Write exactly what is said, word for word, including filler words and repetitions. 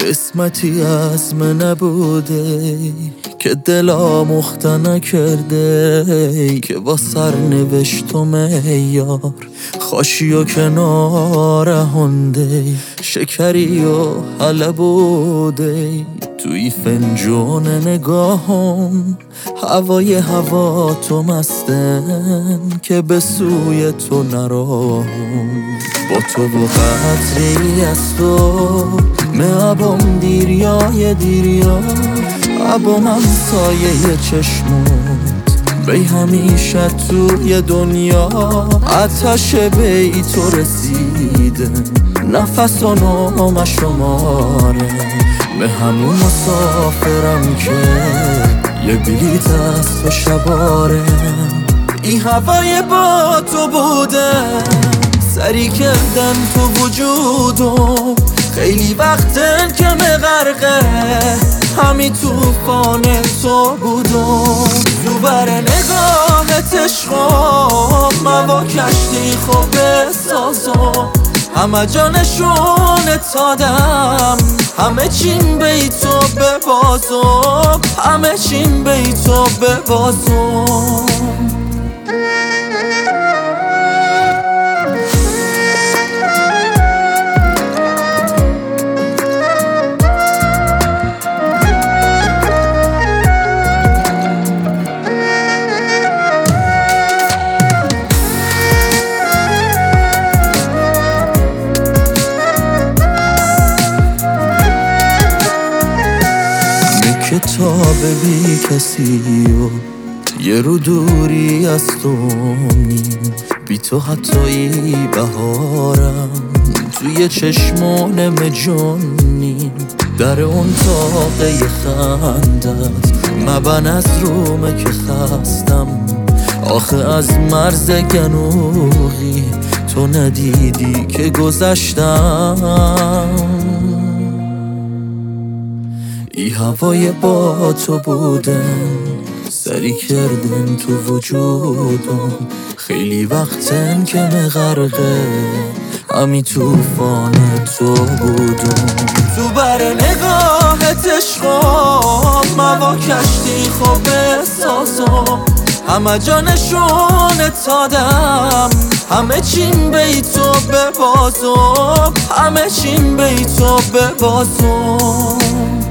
قسمتی از من نبوده که دلا مخته نکرده که با سرنوشت و معیار خاشی و کنار هنده شکری و حله بوده توی فنجون نگاهم هوای هوا تو مستن که به سوی تو نراهم با تو و قطری از تو معبام دیریای دیریا عبام همسایه چشمات بی همیشه توی دنیا آتش بی تو رسیده نفس و نام شماره به همون مسافرم که یه بلیت است و شباره این هوای با تو بوده سری کردن تو وجودم خیلی وقتن که مغرقه همی توفان تو بودم تو بر نگاهت عشقم موا کشتی خوب بسازم همه جا نشونت دادم همه چیم بی تو ببازم همه چیم بی تو ببازم کتاب بی کسی و یه رو دوری از تو نیم بی تو حتی بهارم توی چشمان مجونیم در اون تاقه خندت مبن از رومه که خستم آخه از مرز گنوغی تو ندیدی که گذشتم ای هوای با تو بودن سری کردن تو وجودم خیلی وقتن که مغرقه همی توفان تو بودم تو بر نگاهت عشقم موا کشتی خوب بسازم همه جا نشونت دادم همه چیم بی تو ببازم همه چیم بی تو ببازم